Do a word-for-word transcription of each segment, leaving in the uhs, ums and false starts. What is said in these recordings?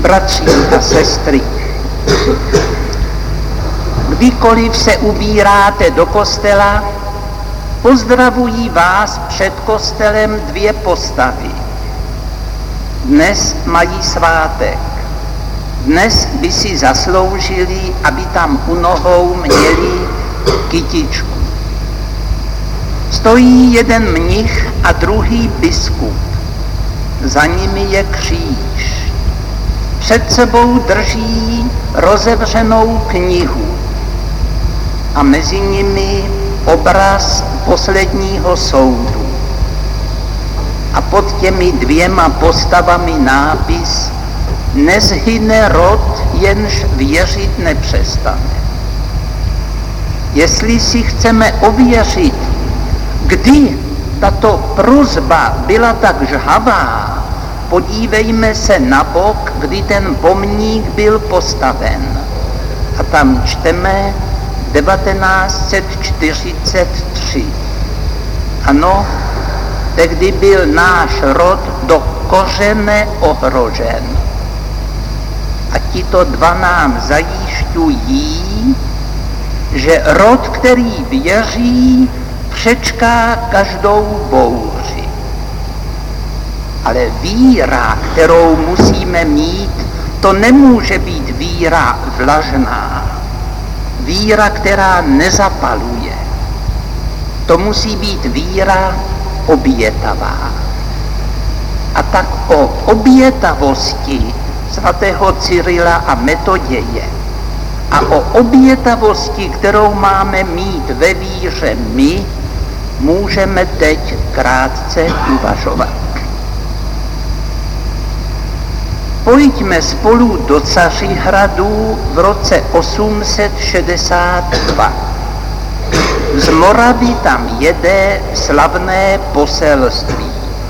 Bratři a sestry, kdykoliv se ubíráte do kostela, pozdravují vás před kostelem dvě postavy. Dnes mají svátek. Dnes by si zasloužili, aby tam u nohou měli kytičku. Stojí jeden mnich a druhý biskup. Za nimi je kříž. Před sebou drží rozevřenou knihu a mezi nimi obraz posledního soudu. A pod těmi dvěma postavami nápis: nezhyne rod, jenž věřit nepřestane. Jestli si chceme ověřit, kdy tato prosba byla tak žhavá, podívejme se na bok, kdy ten pomník byl postaven. A tam čteme devatenáct set čtyřicet tři. Ano, tehdy byl náš rod do kořene ohrožen. A tito dva nám zajišťují, že rod, který věří, přečká každou bouři. Ale víra, kterou musíme mít, to nemůže být víra vlažná. Víra, která nezapaluje. To musí být víra obětavá. A tak o obětavosti svatého Cyrila a Metoděje a o obětavosti, kterou máme mít ve víře my, můžeme teď krátce uvažovat. Pojďme spolu do Cařihradu v roce osm set šedesát dva. Z Moravy tam jede slavné poselství.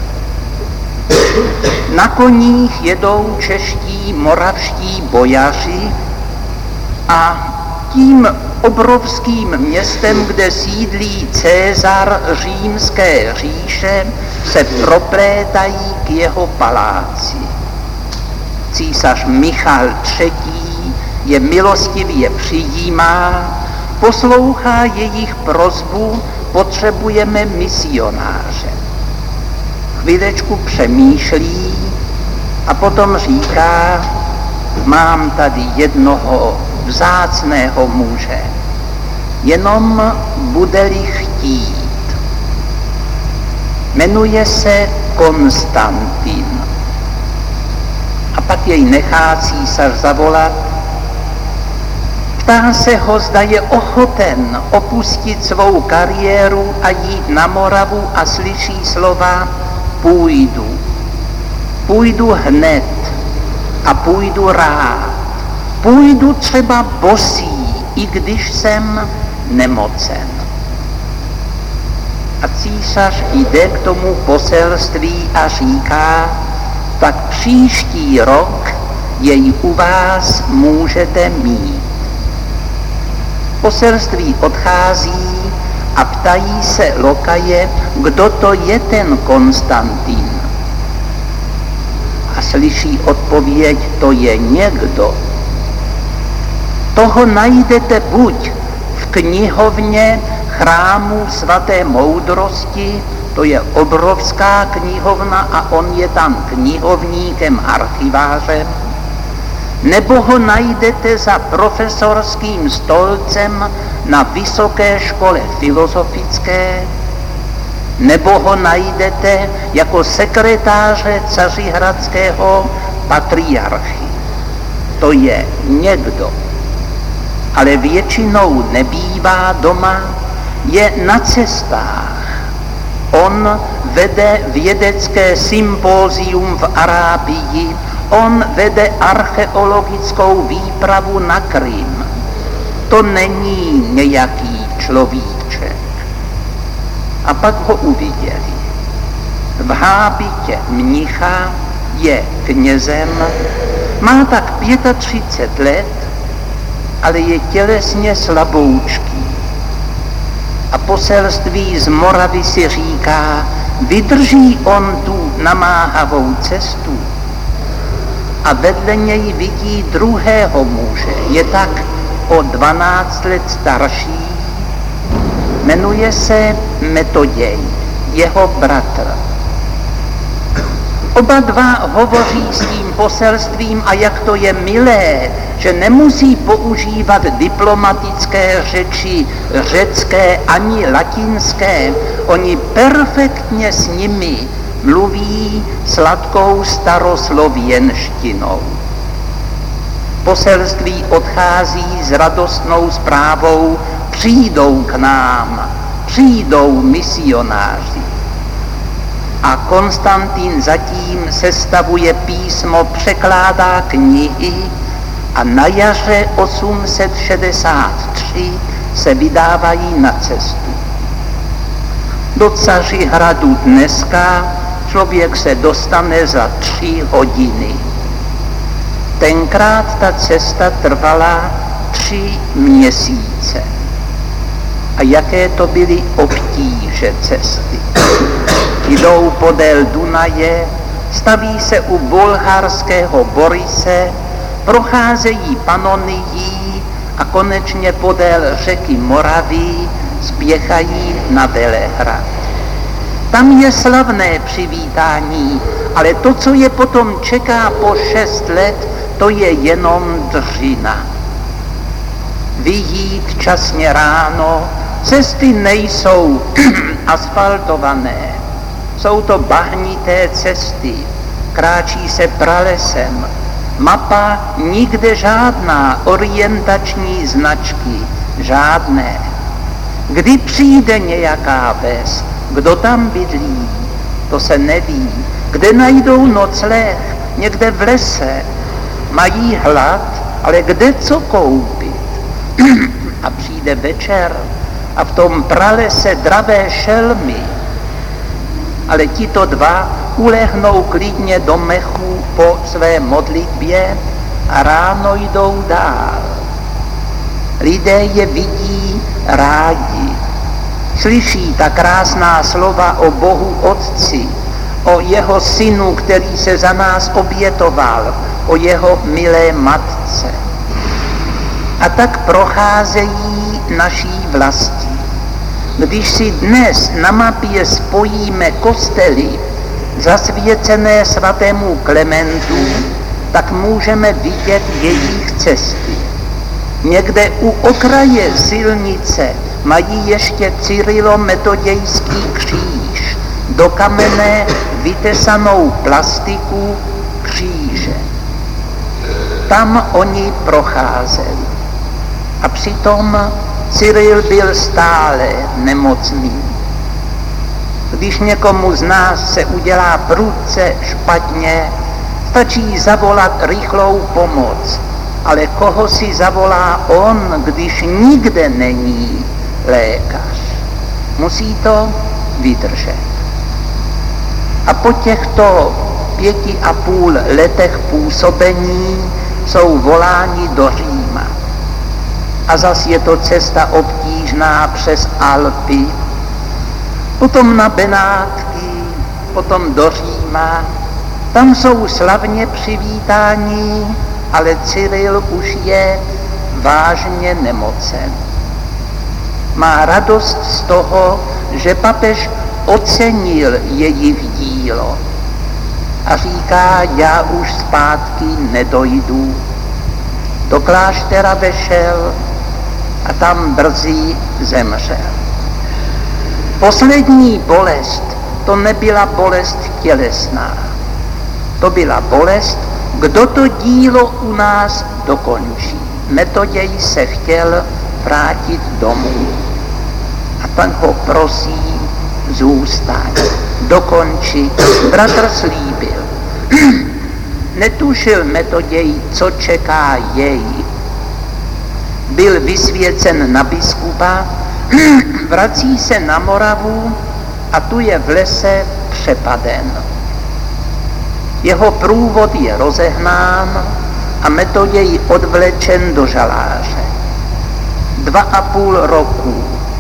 Na koních jedou čeští moravští bojaři a tím obrovským městem, kde sídlí César římské říše, se proplétají k jeho paláci. Císař Michal třetí. je milostivě přijímá, poslouchá jejich prosbu, potřebujeme misionáře. Chvílečku přemýšlí a potom říká, mám tady jednoho vzácného muže, jenom bude-li chtít. Jmenuje se Konstantin. A pak jej nechá císař zavolat. Ptá se ho, zda je ochoten opustit svou kariéru a jít na Moravu a slyší slova půjdu. Půjdu hned a půjdu rád. Půjdu třeba bosý, i když jsem nemocen. A císař jde k tomu poselství a říká, tak příští rok jej u vás můžete mít. Poselství odchází a ptají se lokaje, kdo to je ten Konstantin. A slyší odpověď, to je někdo. Toho najdete buď v knihovně chrámu svaté moudrosti, to je obrovská knihovna a on je tam knihovníkem, archivářem, nebo ho najdete za profesorským stolcem na Vysoké škole filozofické, nebo ho najdete jako sekretáře cařihradského patriarchy. To je někdo. Ale většinou nebývá doma, je na cestách. On vede vědecké sympózium v Arábii, on vede archeologickou výpravu na Krym. To není nějaký človíček. A pak ho uviděli. V hábitě mnicha, je knězem, má tak třicet pět let, ale je tělesně slaboučký. A poselství z Moravy si říká, vydrží on tu namáhavou cestu. a vedle něj vidí druhého muže. Je tak o dvanáct let starší, jmenuje se Metoděj, jeho bratr. Oba dva hovoří s tím poselstvím a jak to je milé, že nemusí používat diplomatické řeči řecké ani latinské. Oni perfektně s nimi mluví sladkou staroslověnštinou. Poselství odchází s radostnou zprávou: přijdou k nám, přijdou misionáři. A Konstantin zatím sestavuje písmo, překládá knihy a na jaře osm set šedesát tři se vydávají na cestu. Do Cařihradu dneska člověk se dostane za tři hodiny. Tenkrát ta cesta trvala tři měsíce. A jaké to byly obtíže cesty. Jdou podél Dunaje, staví se u bulharského Borise, procházejí Panonií a konečně podél řeky Moravy spěchají na Velehrad. Tam je slavné přivítání, ale to, co je potom čeká po šest let, to je jenom dřina. Vyjít časně ráno, cesty nejsou asfaltované, jsou to bahnité cesty, kráčí se pralesem, mapa nikde žádná, orientační značky žádné. Kdy přijde nějaká ves, kdo tam bydlí, to se neví. Kde najdou nocleh, někde v lese, mají hlad, ale kde co koupit? A přijde večer a v tom pralese dravé šelmy. Ale tito dva ulehnou klidně do mechu po své modlitbě a ráno jdou dál. Lidé je vidí rádi. Slyší ta krásná slova o Bohu Otci, o jeho synu, který se za nás obětoval, o jeho milé matce. A tak procházejí naší vlastí. Když si dnes na mapě spojíme kostely zasvěcené svatému Klementu, tak můžeme vidět jejich cesty. Někde u okraje silnice mají ještě cyrilometodějský kříž, do kamene vytesanou plastiku kříže. Tam oni procházeli. A přitom Cyril byl stále nemocný. Když někomu z nás se udělá prudce špatně, stačí zavolat rychlou pomoc. Ale koho si zavolá on, když nikde není lékař? Musí to vydržet. A po těchto pěti a půl letech působení jsou voláni do Říma. A zas je to cesta obtížná přes Alpy, potom na Benátky, potom do Říma. Tam jsou slavně přivítáni, ale Cyril už je vážně nemocen. Má radost z toho, že papež ocenil jejich dílo a říká: já už zpátky nedojdu. Do kláštera vešel a tam brzy zemřel. Poslední bolest, to nebyla bolest tělesná, to byla bolest, kdo to dílo u nás dokončí. Metoděj se chtěl vrátit domů. A pan ho prosí: zůstaň, dokonči. Bratr slíbil. Netušil Metoděj, co čeká jej. Byl vysvěcen na biskupa, vrací se na Moravu a tu je v lese přepaden. Jeho průvod je rozehnán a Metoděj odvlečen do žaláře. Dva a půl roku.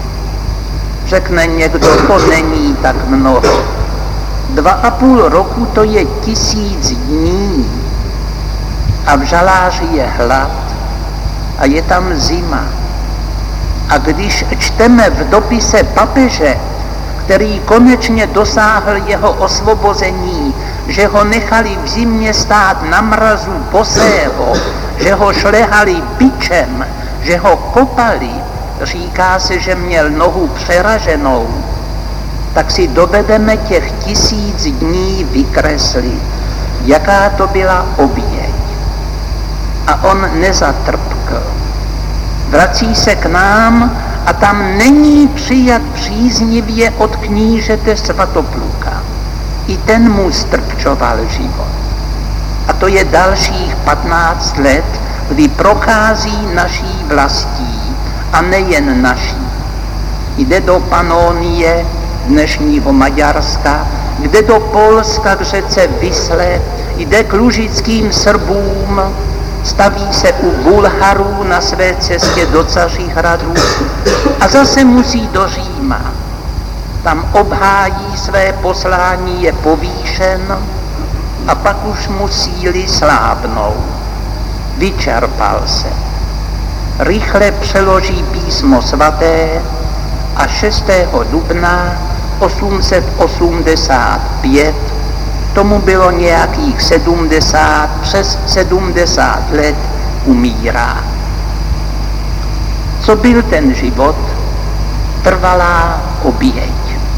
Řekne někdo, to není tak mnoho. Dva a půl roku to je tisíc dní. a v žaláři je hlad a je tam zima. A když čteme v dopise papeže, který konečně dosáhl jeho osvobození, že ho nechali v zimě stát na mrazu bosého, že ho šlehali bičem, že ho kopali, říká se, že měl nohu přeraženou, tak si dovedeme těch tisíc dní vykreslit, jaká to byla oběť. A on nezatrpkl. Vrací se k nám a tam není přijat příznivě od knížete Svatopluka. I ten mu strpčoval život. A to je dalších patnáct let, kdy prochází naší vlastí a nejen naší. Jde do Panonie, dnešního Maďarska, jde do Polska k řece Visle, jde k lužickým Srbům, staví se u Bulharů na své cestě do Cařihradu a zase musí do Říma. Tam obhájí své poslání, je povýšen a pak už mu síly slábnou. Vyčerpal se. Rychle přeloží písmo svaté a šestého dubna osm set osmdesát pět, tomu bylo nějakých sedmdesát, přes sedmdesát let, umírá. Co byl ten život? Trvalá oběť.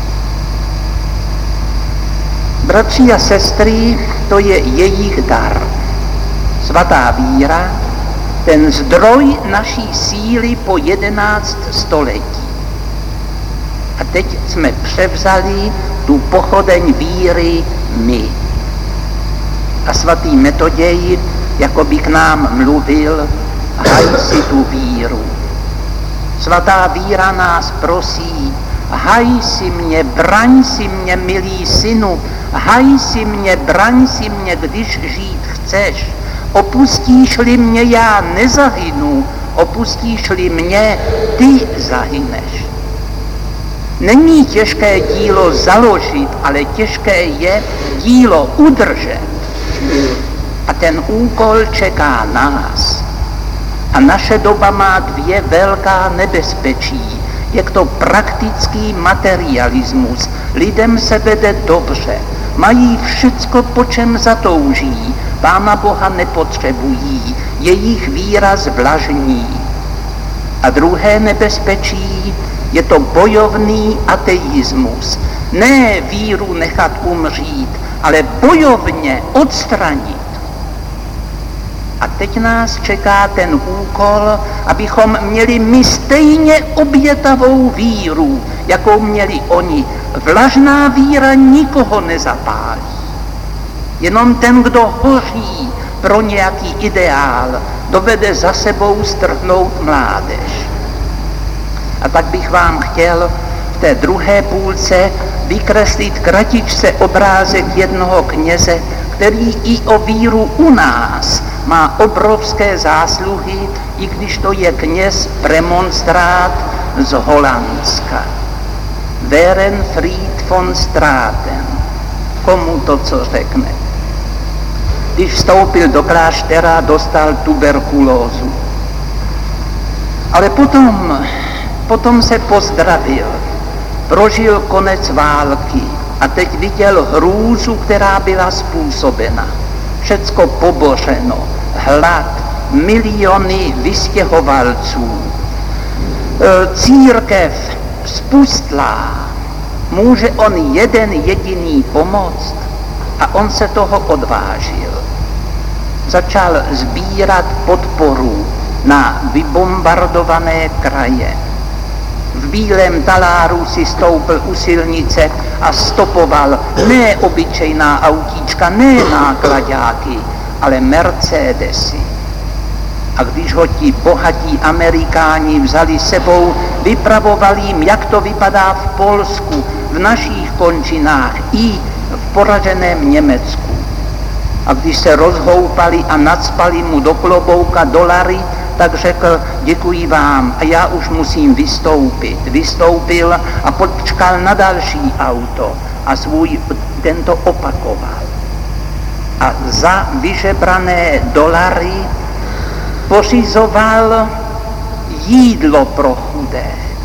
Bratři a sestry, to je jejich dar. Svatá víra, ten zdroj naší síly po jedenáct století. A teď jsme převzali tu pochodeň víry my. A svatý Metoděj jako by k nám mluvil, haj si tu víru. Svatá víra nás prosí, haj si mě, braň si mě, milý synu, haj si mě, braň si mě, když žít chceš. Opustíš-li mě, já nezahynu, opustíš-li mě, ty zahyneš. Není těžké dílo založit, ale těžké je dílo udržet. A ten úkol čeká nás. A naše doba má dvě velká nebezpečí. Je to praktický materialismus. Lidem se vede dobře. Mají všecko, po čem zatouží. Pána Boha nepotřebují. Jejich víra zvlažní. A druhé nebezpečí je to bojovný ateismus. Ne víru nechat umřít, ale bojovně odstranit. A teď nás čeká ten úkol, abychom měli my stejně obětavou víru, jakou měli oni. Vlažná víra nikoho nezapálí. Jenom ten, kdo hoří pro nějaký ideál, dovede za sebou strhnout mládež. A tak bych vám chtěl v té druhé půlce vykreslit kratičce obrázek jednoho kněze, který i o víru u nás má obrovské zásluhy, i když to je kněz premonstrát z Holandska. Werenfried von Straten. Komu to co řekne? Když vstoupil do kláštera, dostal tuberkulózu. Ale potom, potom se pozdravil, prožil konec války a teď viděl hrůzu, která byla způsobena. Všecko pobořeno, hlad, miliony vystěhovalců, církev spustlá. Může on jeden jediný pomoct? A on se toho odvážil. Začal sbírat podporu na vybombardované kraje. V bílém taláru si stoupil u silnice a stopoval ne obyčejná autíčka, ne nákladáky, ale Mercedesy. A když ho ti bohatí Amerikáni vzali sebou, vypravovali jim, jak to vypadá v Polsku, v našich končinách i v poraženém Německu. A když se rozhoupali a nacpali mu do klobouka dolary, tak řekl, děkuji vám a já už musím vystoupit. Vystoupil a počkal na další auto a svůj tento opakoval. a za vyžebrané dolary pořizoval jídlo pro chudé.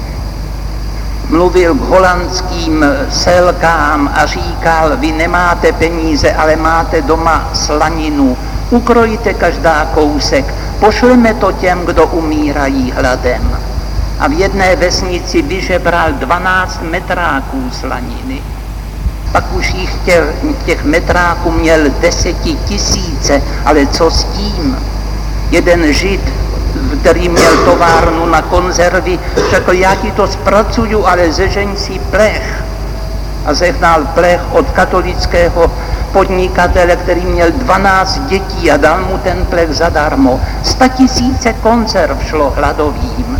Mluvil k holandským selkám a říkal, vy nemáte peníze, ale máte doma slaninu, ukrojte každá kousek, pošleme to těm, kdo umírají hladem. A v jedné vesnici vyžebral dvanáct metráků slaniny. Pak už jich těch, těch metráků měl desetitisíce, ale co s tím? Jeden žid, který měl továrnu na konzervy, řekl, já ti to zpracuju, ale zežeň si plech. A zehnal plech od katolického podnikatele, který měl dvanáct dětí a dal mu ten plech zadarmo. Statisíce konzerv šlo hladovým.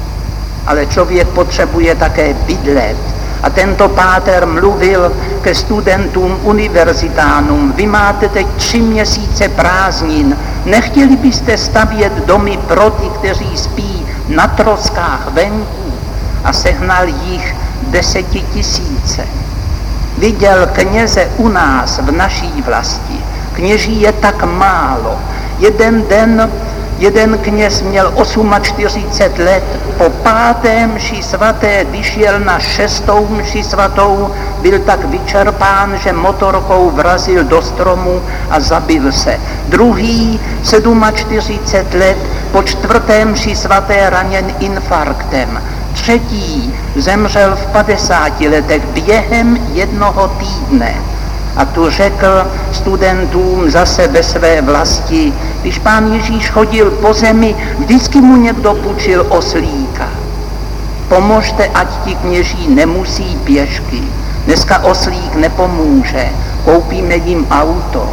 Ale člověk potřebuje také bydlet. A tento páter mluvil ke studentům, univerzitánům, vy máte teď tři měsíce prázdnin, nechtěli byste stavět domy pro ty, kteří spí na troskách venku, a sehnal jich desetitisíce. Viděl kněze u nás v naší vlasti, kněží je tak málo. Jeden den jeden kněz měl čtyřicet osm let, po páté mši svaté vyšel na šestou mši svatou, byl tak vyčerpán, že motorkou vrazil do stromu a zabil se. Druhý čtyřicet sedm let, po čtvrté mši svaté raněn infarktem. Třetí zemřel v padesáti letech během jednoho týdne. A tu řekl studentům zase ve své vlasti, když pán Ježíš chodil po zemi, vždycky mu někdo půjčil oslíka. Pomožte, ať ti kněží nemusí pěšky. Dneska oslík nepomůže, koupíme jim auto.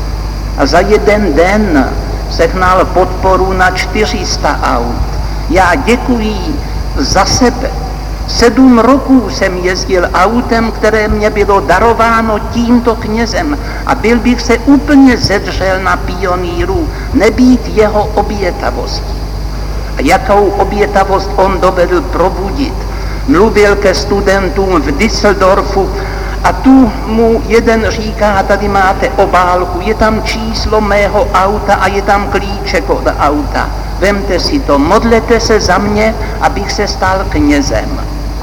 A za jeden den sehnal podporu na čtyři sta aut. Já děkuji za sebe. Sedm roků jsem jezdil autem, které mě bylo darováno tímto knězem, a byl bych se úplně zedřel na pionýru nebýt jeho obětavosti. A jakou obětavost on dovedl probudit. Mluvil ke studentům v Düsseldorfu a tu mu jeden říká, tady máte obálku, je tam číslo mého auta a je tam klíček od auta. Vemte si to, modlete se za mě, abych se stal knězem.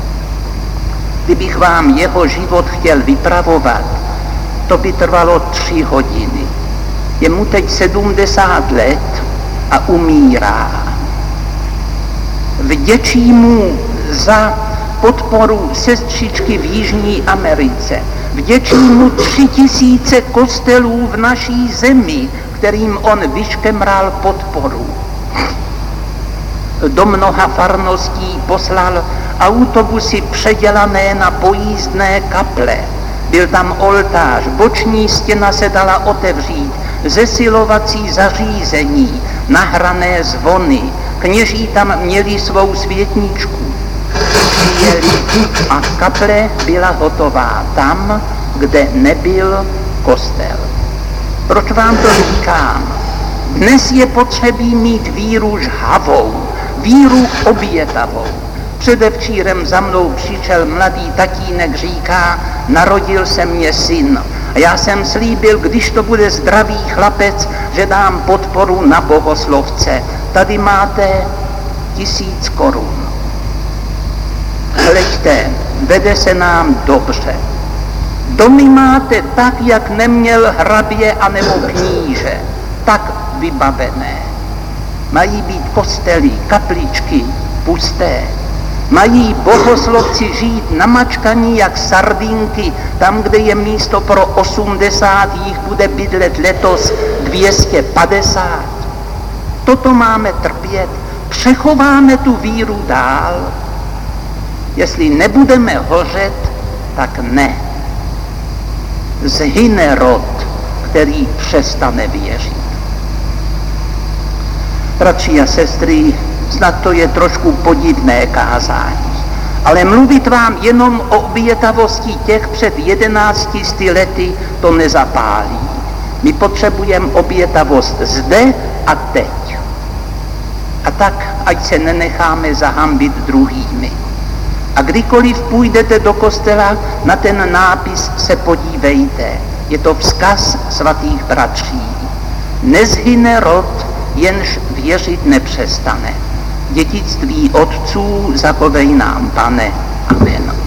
Kdybych vám jeho život chtěl vypravovat, to by trvalo tři hodiny. Je mu teď sedmdesát let a umírá. Vděčí mu za podporu sestřičky v Jižní Americe. Vděčí mu tři tisíce kostelů v naší zemi, kterým on vyškemral podporu. Do mnoha farností poslal autobusy předělané na pojízdné kaple. Byl tam oltář, boční stěna se dala otevřít, zesilovací zařízení, nahrané zvony. Kněží tam měli svou světničku. Přijeli a kaple byla hotová tam, kde nebyl kostel. Proč vám to říkám? Dnes je potřebí mít víru žhavou, víru obětavou. Předevčírem za mnou přišel mladý tatínek, říká, narodil se mě syn. A já jsem slíbil, když to bude zdravý chlapec, že dám podporu na bohoslovce. Tady máte tisíc korun. Hleďte, vede se nám dobře. Domy máte tak, jak neměl hrabě anebo kníže, tak vybavené. Mají být kostely, kapličky pusté. Mají bohoslovci žít namačkaní jak sardinky, tam, kde je místo pro osmdesát, jich bude bydlet letos dvě stě padesát. Toto máme trpět, přechováme tu víru dál. Jestli nebudeme hořet, tak ne. Zhyne rod, který přestane věřit. Bratři a sestry, snad to je trošku podivné kázání, ale mluvit vám jenom o obětavosti těch před jedenácti sty lety to nezapálí. My potřebujeme obětavost zde a teď. A tak, ať se nenecháme zahambit druhými. A kdykoliv půjdete do kostela, na ten nápis se podívejte. Je to vzkaz svatých bratří. Nezhyne rod, jenž věřit nepřestane. Dědictví otců zachovej nám, Pane. Amen.